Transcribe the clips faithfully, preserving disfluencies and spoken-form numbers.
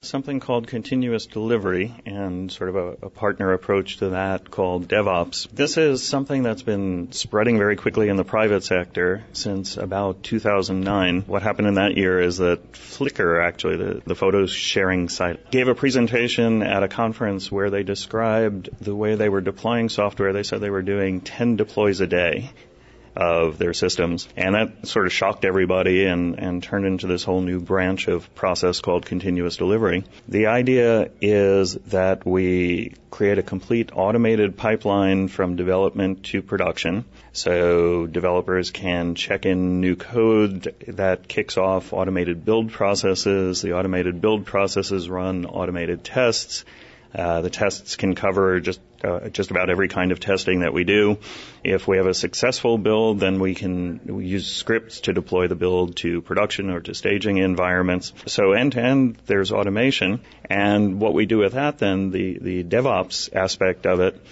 Something called continuous delivery and sort of a, a partner approach to that called DevOps. This is something that's been spreading very quickly in the private sector since about two thousand nine. What happened in that year is that Flickr, actually, the, the photo sharing site, gave a presentation at a conference where they described the way they were deploying software. They said they were doing ten deploys a day of their systems. And that sort of shocked everybody and, and turned into this whole new branch of process called continuous delivery. The idea is that we create a complete automated pipeline from development to production. So developers can check in new code that kicks off automated build processes. The automated build processes run automated tests. Uh, the tests can cover just uh, just about every kind of testing that we do. If we have a successful build, then we can we use scripts to deploy the build to production or to staging environments. So end-to-end, there's automation. And what we do with that, then, the, the DevOps aspect of it,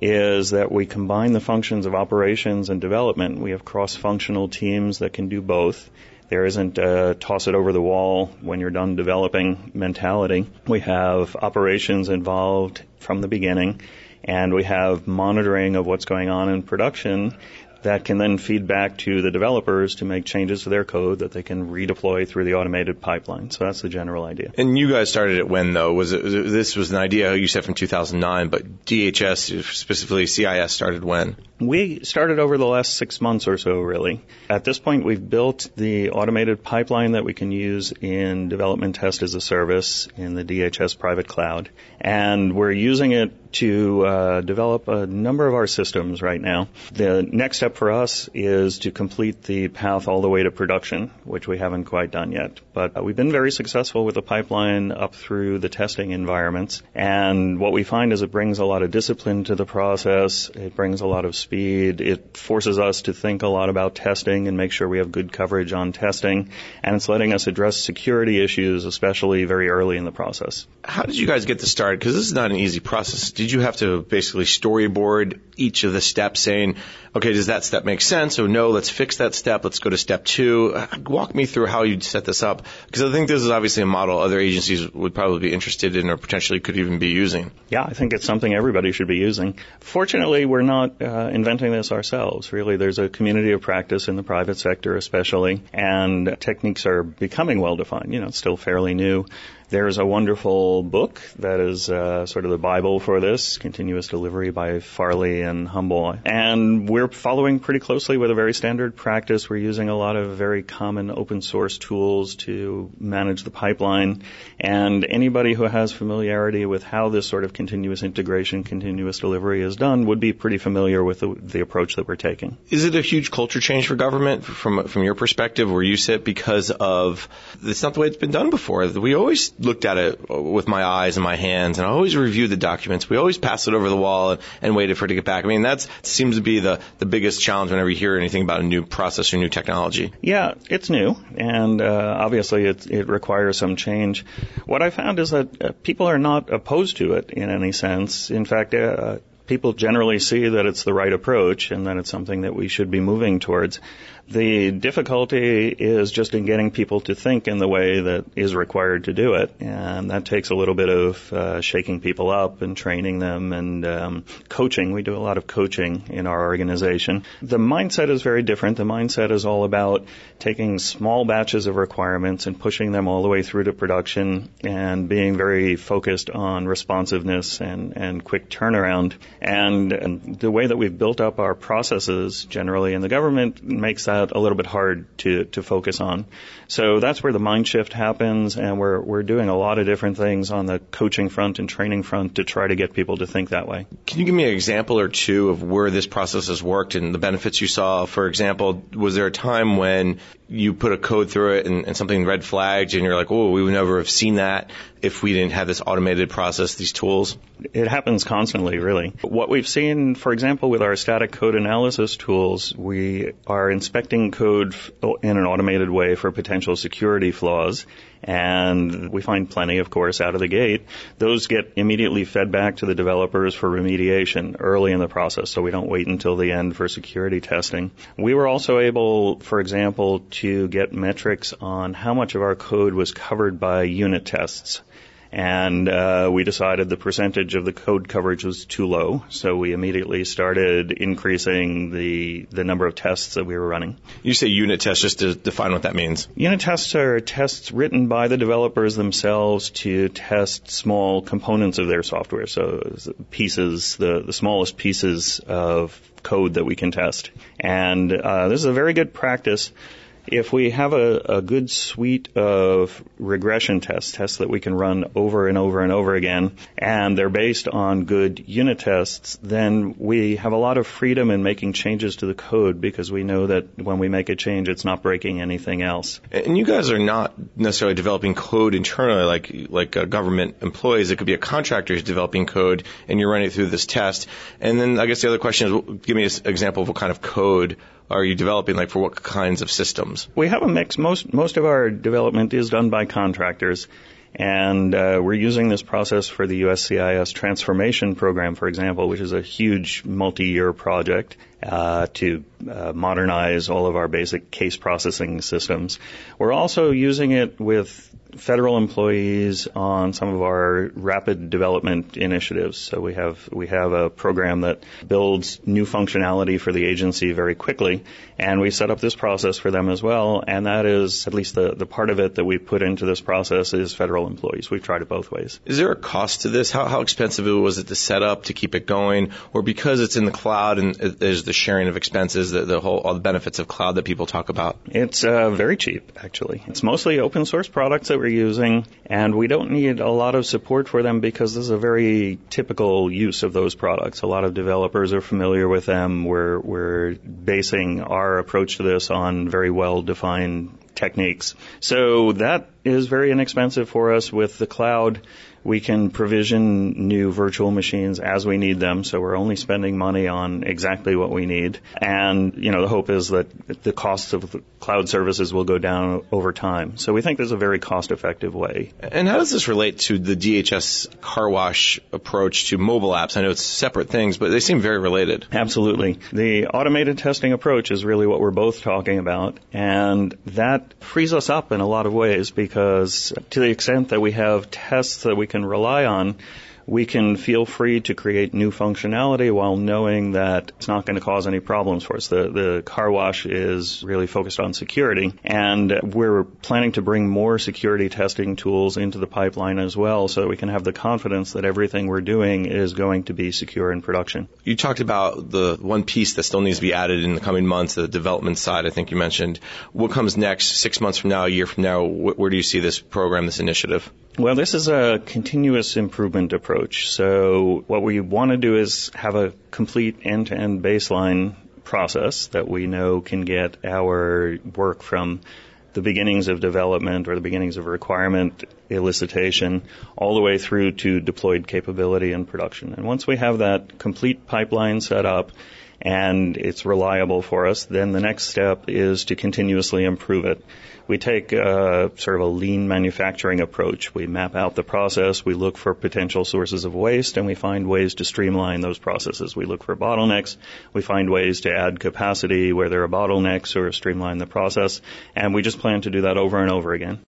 is that we combine the functions of operations and development. We have cross-functional teams that can do both. There isn't a toss it over the wall when you're done developing mentality. We have operations involved from the beginning, and we have monitoring of what's going on in production that can then feed back to the developers to make changes to their code that they can redeploy through the automated pipeline. So that's the general idea. And you guys started it when, though? Was it, this was an idea you said from two thousand nine, but D H S, specifically C I S, started when? We started over the last six months or so, really. At this point, we've built the automated pipeline that we can use in development test as a service in the D H S private cloud. And we're using it to uh, develop a number of our systems right now. The next step for us is to complete the path all the way to production, which we haven't quite done yet. But uh, we've been very successful with the pipeline up through the testing environments. And what we find is it brings a lot of discipline to the process. It brings a lot of speed. It forces us to think a lot about testing and make sure we have good coverage on testing. And it's letting us address security issues, especially very early in the process. How did you guys get this started? Because this is not an easy process. Did you have to basically storyboard each of the steps saying, okay, does that step make sense? Or no, let's fix that step. Let's go to step two. Walk me through how you'd set this up. Because I think this is obviously a model other agencies would probably be interested in or potentially could even be using. Yeah, I think it's something everybody should be using. Fortunately, we're not uh, inventing this ourselves. Really, there's a community of practice in the private sector especially, and techniques are becoming well-defined. You know, it's still fairly new. There's a wonderful book that is uh, sort of the Bible for this, Continuous Delivery by Farley and Humble. And we're following pretty closely with a very standard practice. We're using a lot of very common open source tools to manage the pipeline. And anybody who has familiarity with how this sort of continuous integration, continuous delivery is done would be pretty familiar with the, the approach that we're taking. Is it a huge culture change for government from from your perspective where you sit because of it's not the way it's been done before? We always looked at it with my eyes and my hands, and I always reviewed the documents. We always passed it over the wall and, and waited for it to get back. I mean, that seems to be the, the biggest challenge whenever you hear anything about a new process or new technology. Yeah, it's new, and uh, obviously it, it requires some change. What I found is that uh, people are not opposed to it in any sense. In fact, uh, people generally see that it's the right approach and that it's something that we should be moving towards. The difficulty is just in getting people to think in the way that is required to do it, and that takes a little bit of uh, shaking people up and training them and um, coaching. We do a lot of coaching in our organization. The mindset is very different. The mindset is all about taking small batches of requirements and pushing them all the way through to production and being very focused on responsiveness and, and quick turnaround. And, and the way that we've built up our processes generally in the government makes that a little bit hard to, to focus on. So that's where the mind shift happens, and we're we're doing a lot of different things on the coaching front and training front to try to get people to think that way. Can you give me an example or two of where this process has worked and the benefits you saw? For example, was there a time when you put a code through it and, and something red flagged and you're like, oh, we would never have seen that if we didn't have this automated process, these tools? It happens constantly, really. What we've seen, for example, with our static code analysis tools, we are inspecting code in an automated way for potential security flaws, and we find plenty, of course, out of the gate. Those get immediately fed back to the developers for remediation early in the process, so we don't wait until the end for security testing. We were also able, for example, to get metrics on how much of our code was covered by unit tests. And uh, we decided the percentage of the code coverage was too low, so we immediately started increasing the the number of tests that we were running. You say unit tests, just to define what that means. Unit tests are tests written by the developers themselves to test small components of their software, so pieces, the, the smallest pieces of code that we can test. And uh, this is a very good practice. If we have a, a good suite of regression tests, tests that we can run over and over and over again, and they're based on good unit tests, then we have a lot of freedom in making changes to the code because we know that when we make a change, it's not breaking anything else. And you guys are not necessarily developing code internally like like uh, government employees. It could be a contractor who's developing code, and you're running it through this test. And then I guess the other question is, give me an example of what kind of code are you developing, like for what kinds of systems? We have a mix. Most most of our development is done by contractors, and uh, we're using this process for the U S C I S transformation program, for example, which is a huge multi-year project uh, to uh, modernize all of our basic case processing systems. We're also using it with federal employees on some of our rapid development initiatives. So we have we have a program that builds new functionality for the agency very quickly, and we set up this process for them as well, and that is, at least the, the part of it that we put into this process is federal employees. We've tried it both ways. Is there a cost to this? How, how expensive was it to set up, to keep it going? Or because it's in the cloud and there's the sharing of expenses, the, the whole, all the benefits of cloud that people talk about? It's uh, very cheap, actually. It's mostly open source products that we're using, and we don't need a lot of support for them because this is a very typical use of those products. A lot of developers are familiar with them. We're, we're basing our approach to this on very well-defined techniques. So that is very inexpensive for us. With the cloud, we can provision new virtual machines as we need them, so we're only spending money on exactly what we need. And, you know, the hope is that the costs of the cloud services will go down over time. So we think this is a very cost-effective way. And how does this relate to the D H S car wash approach to mobile apps? I know it's separate things, but they seem very related. Absolutely. The automated testing approach is really what we're both talking about, and that frees us up in a lot of ways because to the extent that we have tests that we can rely on, we can feel free to create new functionality while knowing that it's not going to cause any problems for us. The, the car wash is really focused on security, and we're planning to bring more security testing tools into the pipeline as well so that we can have the confidence that everything we're doing is going to be secure in production. You talked about the one piece that still needs to be added in the coming months, the development side, I think you mentioned. What comes next, six months from now, a year from now? Wh- where do you see this program, this initiative? Well, this is a continuous improvement approach. So what we want to do is have a complete end-to-end baseline process that we know can get our work from the beginnings of development or the beginnings of requirement elicitation all the way through to deployed capability and production. And once we have that complete pipeline set up and it's reliable for us, then the next step is to continuously improve it. We take a, sort of a lean manufacturing approach. We map out the process, we look for potential sources of waste, and we find ways to streamline those processes. We look for bottlenecks, we find ways to add capacity where there are bottlenecks or streamline the process, and we just plan to do that over and over again.